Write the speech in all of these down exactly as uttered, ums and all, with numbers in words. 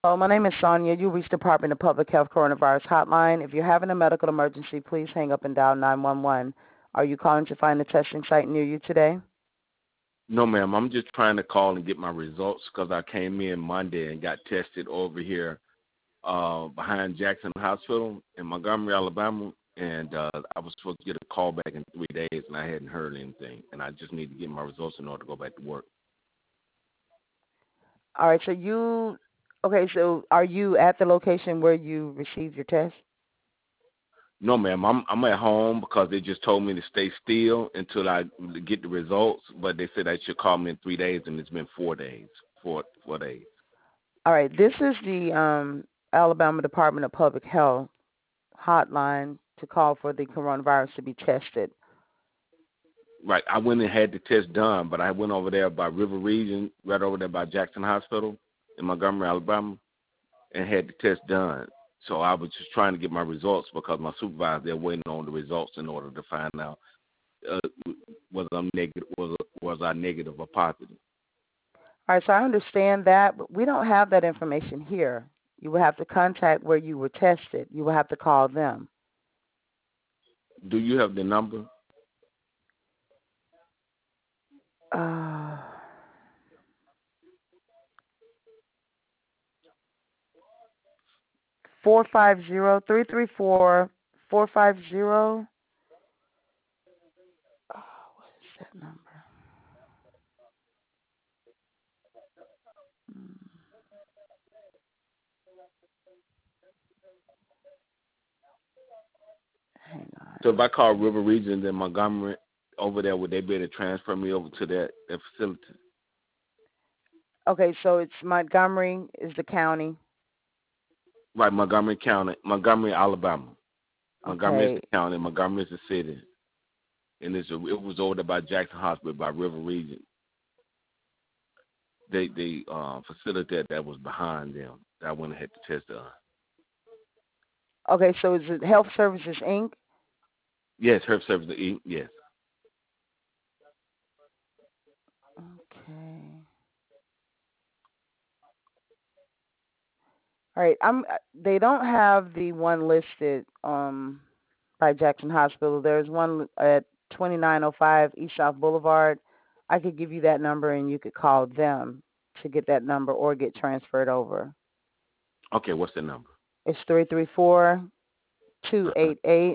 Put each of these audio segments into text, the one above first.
Hello, my name is Sonia. You reached Department of Public Health Coronavirus Hotline. If you're having a medical emergency, please hang up and dial nine one one. Are you calling to find a testing site near you today? No, ma'am. I'm just trying to call and get my results because I came in Monday and got tested over here uh, behind Jackson Hospital in Montgomery, Alabama, and uh, I was supposed to get a call back in three days, and I hadn't heard anything, and I just need to get my results in order to go back to work. All right, so you, okay, so are you at the location where you received your test? No, ma'am. I'm I'm at home because they just told me to stay still until I get the results, but they said I should call me in three days, and it's been four days, four four days. All right, this is the um, Alabama Department of Public Health hotline to call for the coronavirus to be tested. Right. I went and had the test done, but I went over there by River Region, right over there by Jackson Hospital in Montgomery, Alabama, and had the test done. So I was just trying to get my results because my supervisor, they're waiting on the results in order to find out uh, whether I'm negative, was was I negative or positive. All right, so I understand that, but we don't have that information here. You will have to contact where you were tested. You will have to call them. Do you have the number? Uh, four five zero three three four four five zero. Oh, what is that number? Hmm, hang on. So if I call River Region in Montgomery over there, would they be able to transfer me over to that, that facility? Okay, so it's Montgomery is the county. Right, Montgomery County, Montgomery, Alabama. Montgomery is Okay. the county, Montgomery is the city. And it's a, it was ordered by Jackson Hospital by River Region. They the uh, facility that, that was behind them. That I went and had the test done. Okay, so is it Health Services Incorporated? Yes, Herb Service to eat. Yes. Okay. All right. I'm. They don't have the one listed um by Jackson Hospital. There's one at twenty-nine oh five East South Boulevard. I could give you that number and you could call them to get that number or get transferred over. Okay, what's the number? It's three three four two eight eight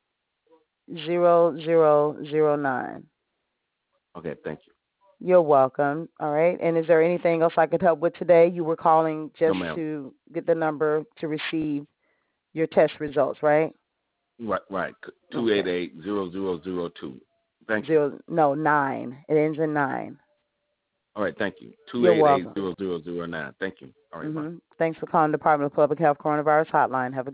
zero zero zero nine. Okay, thank you. You're welcome. All right. And is there anything else I could help with today? You were calling No, just ma'am. to get the number to receive your test results, right? Right, right. Two Okay. eight eight zero zero zero two. Thank you. Zero, no, nine. It ends in nine. All right, thank you. Two You're eight eight welcome. zero zero zero nine. Thank you. All right, bye. Mm-hmm. Thanks for calling the Department of Public Health Coronavirus Hotline. Have a